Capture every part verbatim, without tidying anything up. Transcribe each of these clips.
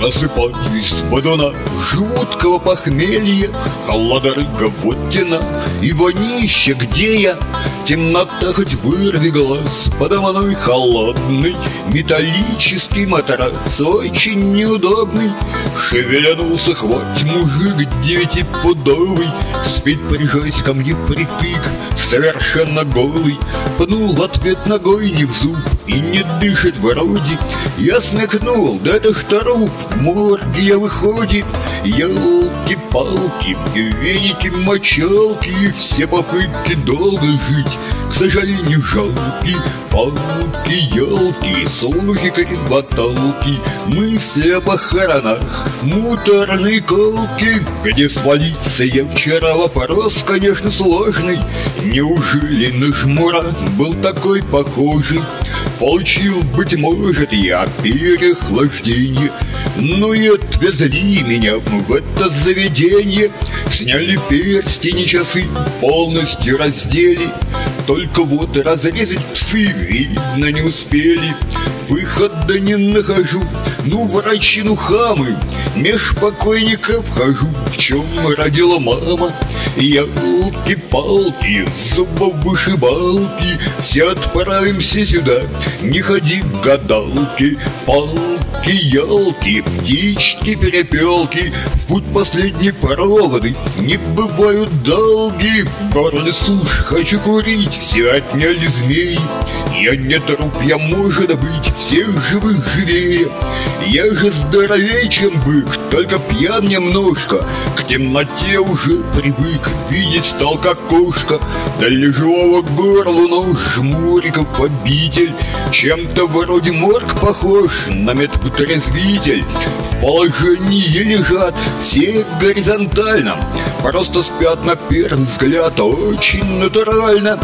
Просыпаюсь с бодуна жуткого похмелья, холодрыга вот тена и вонище, где я? Темнота хоть вырви глаз, подо мной холодный металлический матрас, очень неудобный. Шевельнулся хвать мужик девятипудовый, спит, прижась ко мне впритык, совершенно голый. Пнул в ответ ногой не в зуб и не дышит вроде. Я смекнул, да это ж труп, в морге я выходит. Елки-палки, веники-мочалки, все попытки долго жить, к сожалению, жалки. Палки-елки, слухи каребаталки, мысли о похоронах, муторные колки. Где свалиться я вчера, вопрос, конечно, сложный. Неужели на жмура был такой похожий? Получил, быть может, я переохлаждение. Ну и отвезли меня в это заведение. Сняли перстень и часы, полностью раздели. Только вот разрезать псы, видно, не успели. Выхода не нахожу, ну врачи, ну хамы. Меж покойников хожу, в чем родила мама. Елки-палки, зубовышибалки, все отправимся сюда, не ходи к гадалке. Палки-ялки, птички-перепелки, в путь последние проводы, не бывают долги. В горле сушь, хочу курить, все отняли змеи. Я не труп, я, может быть, всех живых живее. Я же здоровее, чем бык, только пьян немножко. К темноте уже привык, видеть стал как кошка. Да лежевого горлу нож жмуриков обитель. Чем-то вроде морг похож на медвотрезвитель. В положении лежат все горизонтально, просто спят на первый взгляд очень натурально.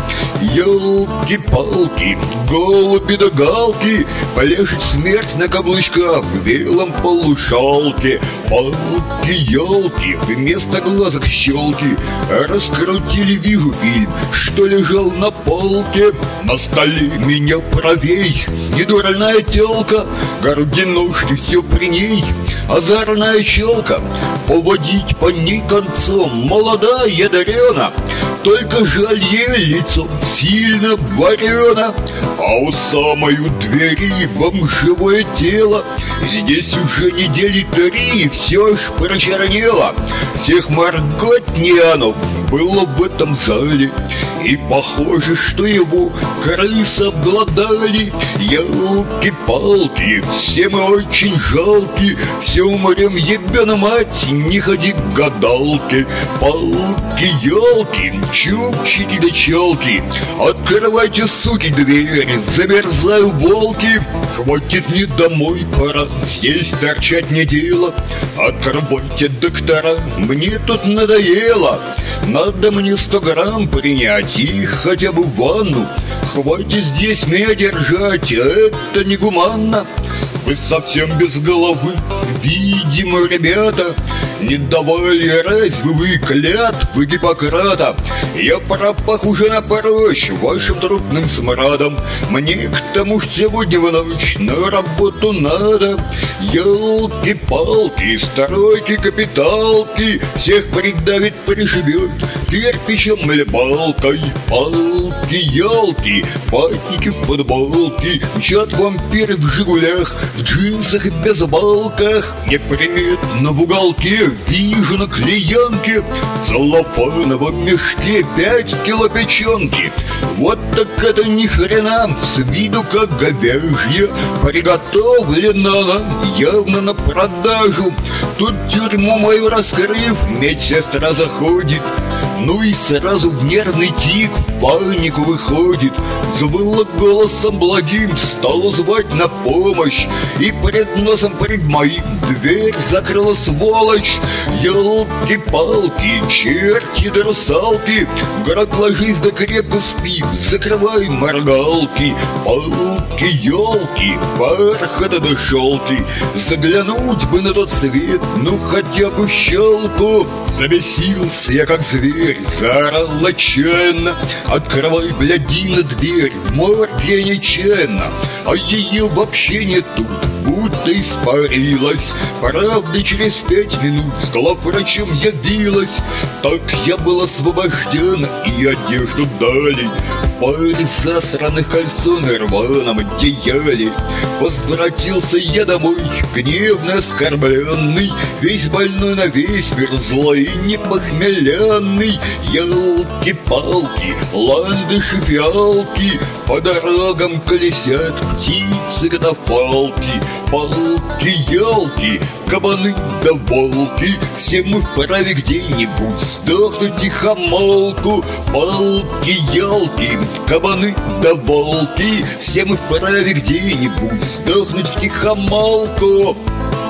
Елки-палки, голуби да галки, полежит смерть на каблучках в белом полушалке. Палки-елки, вместо глазок щелки, раскрутили, вижу фильм, что лежал на полке. На столе меня правей недурная телка, груди ножки все при ней, озорная челка. Поводить по ней концом молодая ядрена, только жаль ей лицо сильно варено. А у самой у двери бомжевое тело, здесь уже недели три все ж прочернело. Всех моргать не оно было в этом зале, и похоже, что его крысы обглодали. Елки-палки, все мы очень жалки, все умрем, ебена мать, не ходи к гадалке. Палки-елки, чупчики да челки, открывайте, суки, двери, замерзаю волки. Хватит, мне домой пора, здесь торчать не дело. Открывайте, доктора, мне тут надоело. Надо мне сто грамм принять и хотя бы в ванну. Хватит здесь меня держать, это негуманно. Вы совсем без головы, видимо, ребята. Не давали разве вы клятвы Гиппократа? Я пропах уже напрочь вашим трудным смрадом. Мне к тому ж сегодня в ночь на работу надо. Елки-палки, стройки, капиталки, всех придавит, пришибет кирпичом или балкой. Палки-елки, патники в футболке, мчат вампиры в жигулях, в джинсах и бейсболках. Неприметно в уголке вижу на клеенке в целлофановом мешке пять кило печенки. Вот так это ни хрена, с виду как говяжья, приготовлена она явно на продажу. Тут тюрьму мою раскрыв, медсестра заходит, ну и сразу в нервный тик, в панику выходит. Завыла голосом благим, стала звать на помощь, и пред носом пред моим дверь закрыла сволочь. Елки-палки, черти да русалки, в гроб ложись да крепко спи, закрывай моргалки. Палки-елки, бархата да шелки, заглянуть бы на тот свет, ну хотя бы в щелку. Забесился я как зверь, заорал отчаянно: открывай, блядина, дверь, в морге нечаянно а ее вообще нету, будто испарилась. Правда, через пять минут с главврачем явилась. Так я был освобожден, и одежду дали. Паре засранных кальсон и рваном одеяле. Возвратился я домой, гневно оскорбленный, весь больной на весь мир, злой и непохмеленный. Ялки-палки, ландыши, фиалки, по дорогам колесят птицы-катафалки. Палки-ялки, кабаны да волки, все мы вправе где-нибудь сдохнуть тихомолку. Палки-ялки, кабаны да волки, все мы вправе где-нибудь сдохнуть втихомолку.